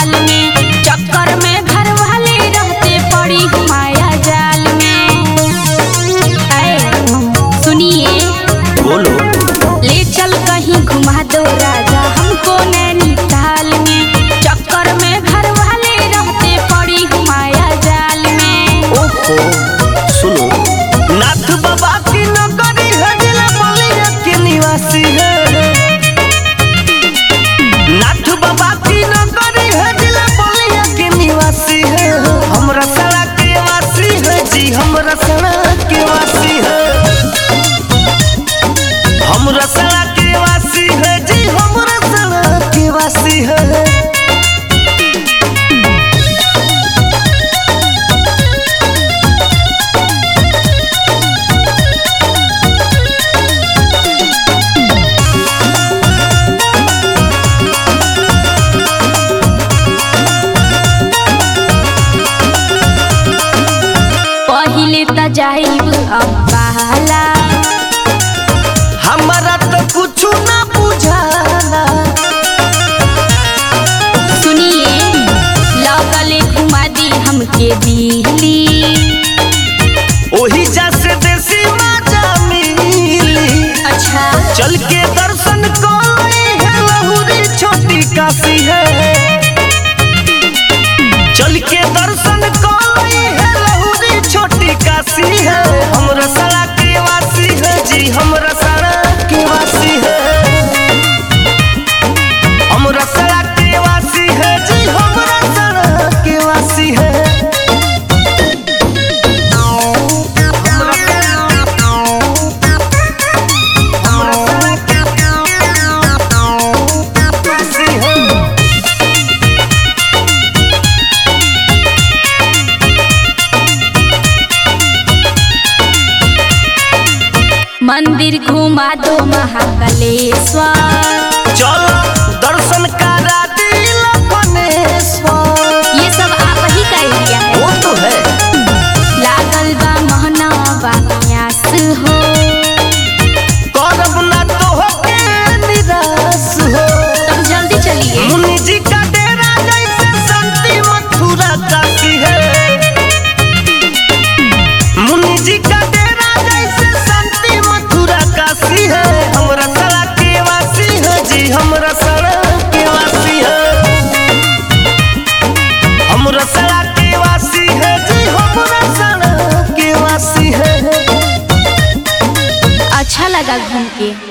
हाल में, चक्कर में घर वाले रहते पड़ी माया जाल में। सुनिए बोलो। ले चल कहीं घुमा दो राजा हमको नैनीताल में, चक्कर में घर वाले रहते पड़ी माया जाल में। ओहो सुनो, नाथ बाबा की नगरी है, जिला बलिया के निवासी है। नाथ बाबा की नगरी है, जिला बलिया के निवासी है। हमरा सड़ा के वासी है जी, हमरा सड़ा के वासी है। हमरा सड़ा के वासी है जी, हमरा सड़ा के वासी है। पहिले त जाइब अम्बाला, हमारा तो कुछ ना बुझाला। सुनिए लगले घुमा दी हमके दिल्ली, ओही जैसे देसी मजा मिली। अच्छा चल के दर्शन कोई है, लहुरी छोटी काशी है। चल के दर्शन कोई है, लहुरी छोटी काशी है। हमरा सड़ा के वासी है जी, हमरा सड़ा के वासी है। हमरा सड़ा के वासी है जी, हमरा सड़ा के वासी है। मंदिर घुमा दो महाकालेश्वर, चलो दर्शन करा दिल गणेश्वर। ये सब आप ही का एरिया है। वो तो है। लागल बा महनावा प्यास हो, करब ना तो होके निराश हो। तब जल्दी चलिए। मुनि जी का डेरा जैसे शांति मथुरा काशी है। मुनि जी का डेरा जैसे शांति मथुरा काशी है। हमरा सड़ा के वासी है जी, हमरा सड़ा के वासी है। हमरा सड़ा के वासी है जी, हमरा सड़ा के वासी है। अच्छा लगा घूम के।